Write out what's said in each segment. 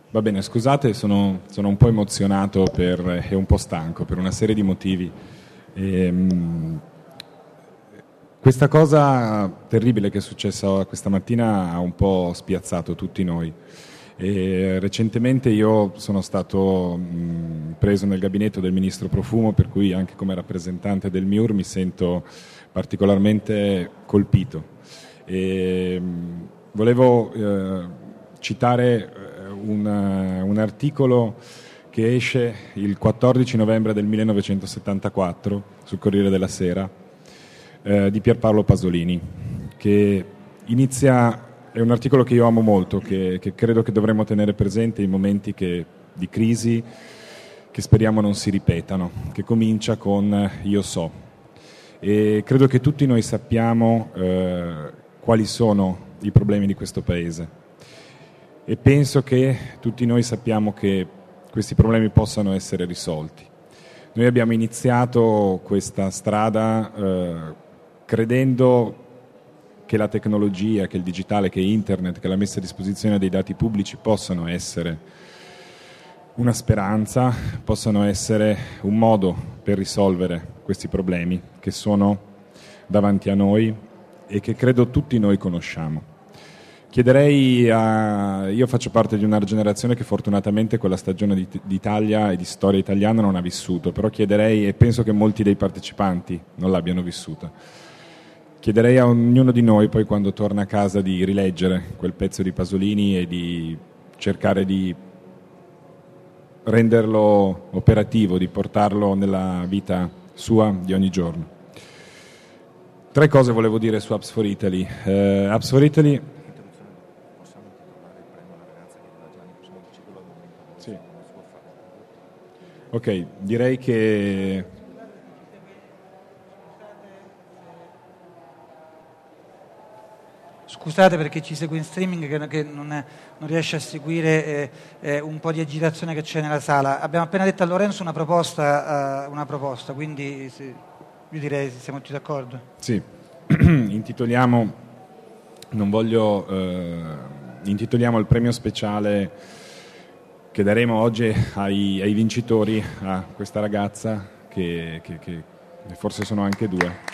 Va bene, scusate, sono un po' emozionato e un po' stanco per una serie di motivi. Questa cosa terribile che è successa questa mattina ha un po' spiazzato tutti noi. Recentemente io sono stato preso nel gabinetto del ministro Profumo, per cui anche come rappresentante del MIUR mi sento particolarmente colpito. Volevo citare un articolo che esce il 14 novembre del 1974 sul Corriere della Sera di Pierpaolo Pasolini, che è un articolo che io amo molto, che credo che dovremmo tenere presente in momenti di crisi che speriamo non si ripetano, che comincia con io so. E credo che tutti noi sappiamo quali sono i problemi di questo Paese. E penso che tutti noi sappiamo che questi problemi possano essere risolti. Noi abbiamo iniziato questa strada credendo che la tecnologia, che il digitale, che internet, che la messa a disposizione dei dati pubblici possano essere una speranza, possano essere un modo per risolvere questi problemi che sono davanti a noi e che credo tutti noi conosciamo. Io faccio parte di una generazione che fortunatamente quella stagione d'Italia e di storia italiana non ha vissuto, però chiederei, e penso che molti dei partecipanti non l'abbiano vissuta, chiederei a ognuno di noi poi quando torna a casa di rileggere quel pezzo di Pasolini e di cercare di renderlo operativo, di portarlo nella vita sua di ogni giorno. 3 cose volevo dire su Apps for Italy. Apps for Italy... Sì. Ok, direi che... Scusate perché ci segue in streaming che non riesce a seguire un po' di agitazione che c'è nella sala. Abbiamo appena detto a Lorenzo una proposta, quindi io direi siamo tutti d'accordo. Sì, intitoliamo il premio speciale che daremo oggi ai vincitori a questa ragazza che forse sono anche 2.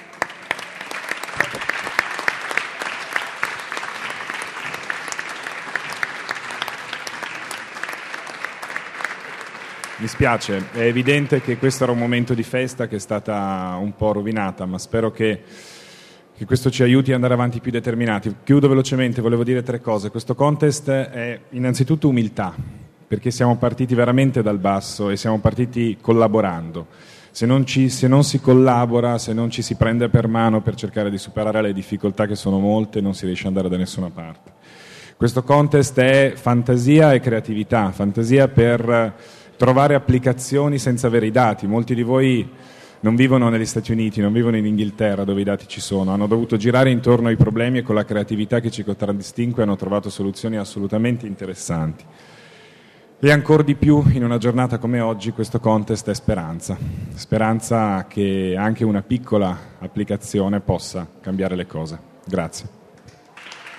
Mi spiace, è evidente che questo era un momento di festa che è stata un po' rovinata, ma spero che questo ci aiuti ad andare avanti più determinati. Chiudo velocemente, volevo dire 3 cose. Questo contest è innanzitutto umiltà, perché siamo partiti veramente dal basso e siamo partiti collaborando. Se non si collabora, se non ci si prende per mano per cercare di superare le difficoltà che sono molte, non si riesce ad andare da nessuna parte. Questo contest è fantasia e creatività, fantasia per trovare applicazioni senza avere i dati. Molti di voi non vivono negli Stati Uniti, non vivono in Inghilterra dove i dati ci sono, hanno dovuto girare intorno ai problemi e con la creatività che ci contraddistingue hanno trovato soluzioni assolutamente interessanti. E ancora di più in una giornata come oggi questo contest è speranza che anche una piccola applicazione possa cambiare le cose. Grazie.